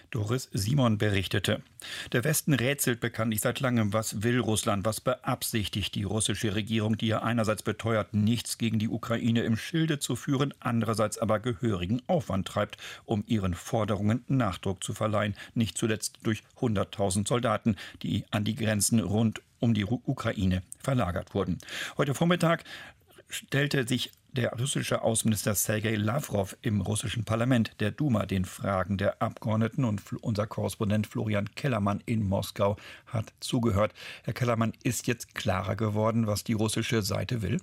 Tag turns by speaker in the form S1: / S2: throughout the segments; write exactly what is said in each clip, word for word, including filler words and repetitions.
S1: Doris Simon berichtete. Der Westen rätselt bekanntlich seit langem, was will Russland, was beabsichtigt die russische Regierung, die ja einerseits beteuert, nichts gegen die Ukraine im Schilde zu führen, andererseits aber gehörigen Aufwand treibt, um ihren Forderungen Nachdruck zu verleihen, nicht zuletzt durch hunderttausend Soldaten, die an die Grenzen rund um die Ukraine verlagert wurden. Heute Vormittag stellte sich der russische Außenminister Sergei Lavrov im russischen Parlament, der Duma, den Fragen der Abgeordneten, und unser Korrespondent Florian Kellermann in Moskau hat zugehört. Herr Kellermann, ist jetzt klarer geworden, was die russische Seite will?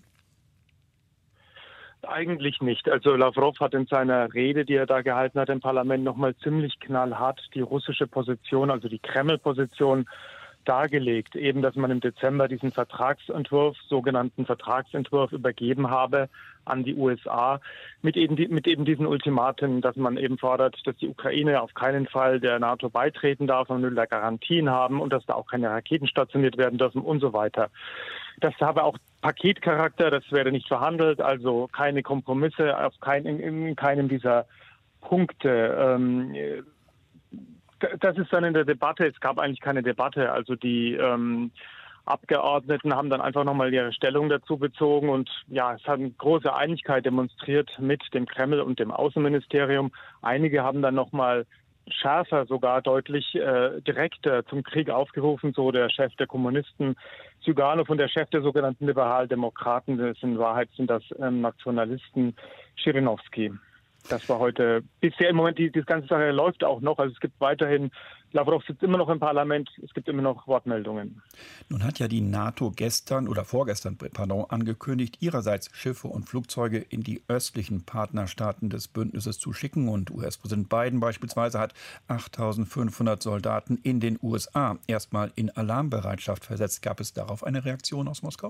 S2: Eigentlich nicht. Also Lavrov hat in seiner Rede, die er da gehalten hat im Parlament, nochmal ziemlich knallhart die russische Position, also die Kreml-Position, dargelegt, eben, dass man im Dezember diesen Vertragsentwurf, sogenannten Vertragsentwurf, übergeben habe an die U S A, mit eben, mit eben diesen Ultimaten, dass man eben fordert, dass die Ukraine auf keinen Fall der NATO beitreten darf, man will da Garantien haben und dass da auch keine Raketen stationiert werden dürfen und so weiter. Das habe auch Paketcharakter, das werde nicht verhandelt, also keine Kompromisse auf kein, in, in keinem dieser Punkte. Ähm, Das ist dann in der Debatte, es gab eigentlich keine Debatte, also die ähm, Abgeordneten haben dann einfach nochmal ihre Stellung dazu bezogen und ja, es hat eine große Einigkeit demonstriert mit dem Kreml und dem Außenministerium. Einige haben dann nochmal schärfer, sogar deutlich äh, direkter zum Krieg aufgerufen, so der Chef der Kommunisten Zyganov und der Chef der sogenannten Liberaldemokraten, das in Wahrheit sind das ähm, Nationalisten, Schirinovsky. Das war heute bisher im Moment, die, die ganze Sache läuft auch noch. Also es gibt weiterhin, Lavrov sitzt immer noch im Parlament, es gibt immer noch Wortmeldungen.
S1: Nun hat ja die NATO gestern oder vorgestern pardon, angekündigt, ihrerseits Schiffe und Flugzeuge in die östlichen Partnerstaaten des Bündnisses zu schicken. Und U S-Präsident Biden beispielsweise hat achttausendfünfhundert Soldaten in den U S A erstmal in Alarmbereitschaft versetzt. Gab es darauf eine Reaktion aus Moskau?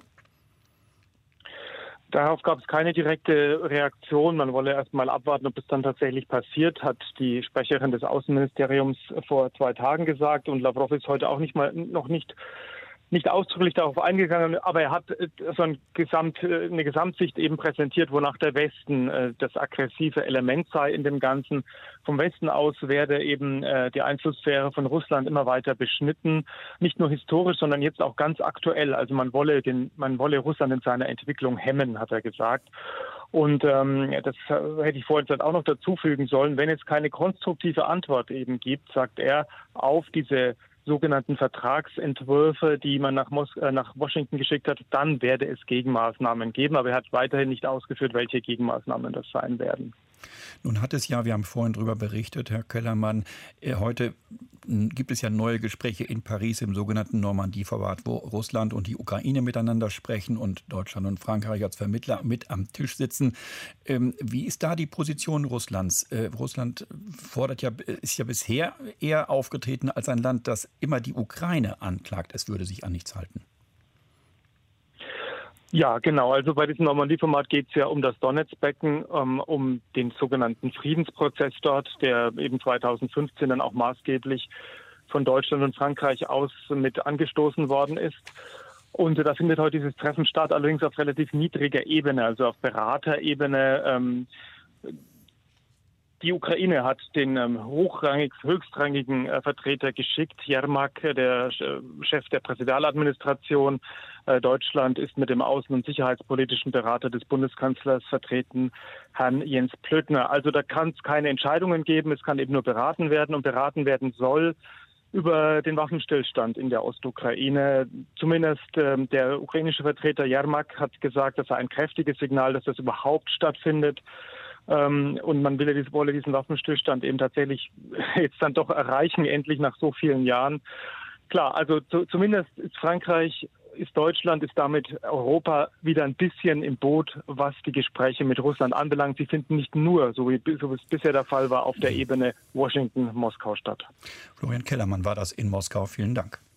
S2: Darauf gab es keine direkte Reaktion. Man wolle erst mal abwarten, ob es dann tatsächlich passiert, hat die Sprecherin des Außenministeriums vor zwei Tagen gesagt. Und Lavrov ist heute auch nicht mal noch nicht nicht ausdrücklich darauf eingegangen, aber er hat so ein Gesamt, eine Gesamtsicht eben präsentiert, wonach der Westen äh, das aggressive Element sei in dem Ganzen. Vom Westen aus werde eben äh, die Einflusssphäre von Russland immer weiter beschnitten, nicht nur historisch, sondern jetzt auch ganz aktuell. Also man wolle den, man wolle Russland in seiner Entwicklung hemmen, hat er gesagt. Und ähm, das hätte ich vorhin auch noch dazu fügen sollen, wenn es keine konstruktive Antwort eben gibt, sagt er, auf diese sogenannten Vertragsentwürfe, die man nach, Mos- äh, nach Washington geschickt hat, dann werde es Gegenmaßnahmen geben. Aber er hat weiterhin nicht ausgeführt, welche Gegenmaßnahmen das sein werden.
S1: Nun hat es ja, wir haben vorhin darüber berichtet, Herr Kellermann, heute gibt es ja neue Gespräche in Paris im sogenannten Normandie-Format, wo Russland und die Ukraine miteinander sprechen und Deutschland und Frankreich als Vermittler mit am Tisch sitzen. Ähm, wie ist da die Position Russlands? Äh, Russland fordert ja, ist ja bisher eher aufgetreten als ein Land, das immer die Ukraine anklagt, es würde sich an nichts halten.
S2: Ja, genau. Also bei diesem Normandie-Format geht es ja um das Donetsbecken, um, um den sogenannten Friedensprozess dort, der eben zweitausendfünfzehn dann auch maßgeblich von Deutschland und Frankreich aus mit angestoßen worden ist. Und da findet heute dieses Treffen statt, allerdings auf relativ niedriger Ebene, also auf Beraterebene. Ähm, Die Ukraine hat den ähm, hochrangig, höchstrangigen äh, Vertreter geschickt, Jermak, der äh, Chef der Präsidialadministration. Äh, Deutschland ist mit dem außen- und sicherheitspolitischen Berater des Bundeskanzlers vertreten, Herrn Jens Plötner. Also da kann es keine Entscheidungen geben, es kann eben nur beraten werden und beraten werden soll über den Waffenstillstand in der Ostukraine. Zumindest äh, der ukrainische Vertreter Jermak hat gesagt, das sei ein kräftiges Signal, dass das überhaupt stattfindet. Ähm, und man will ja diese, wolle diesen Waffenstillstand eben tatsächlich jetzt dann doch erreichen, endlich nach so vielen Jahren. Klar, also zu, zumindest ist Frankreich, ist Deutschland, ist damit Europa wieder ein bisschen im Boot, was die Gespräche mit Russland anbelangt. Sie finden nicht nur, so wie, so wie es bisher der Fall war, auf der Ebene Washington-Moskau statt.
S1: Florian Kellermann war das in Moskau. Vielen Dank.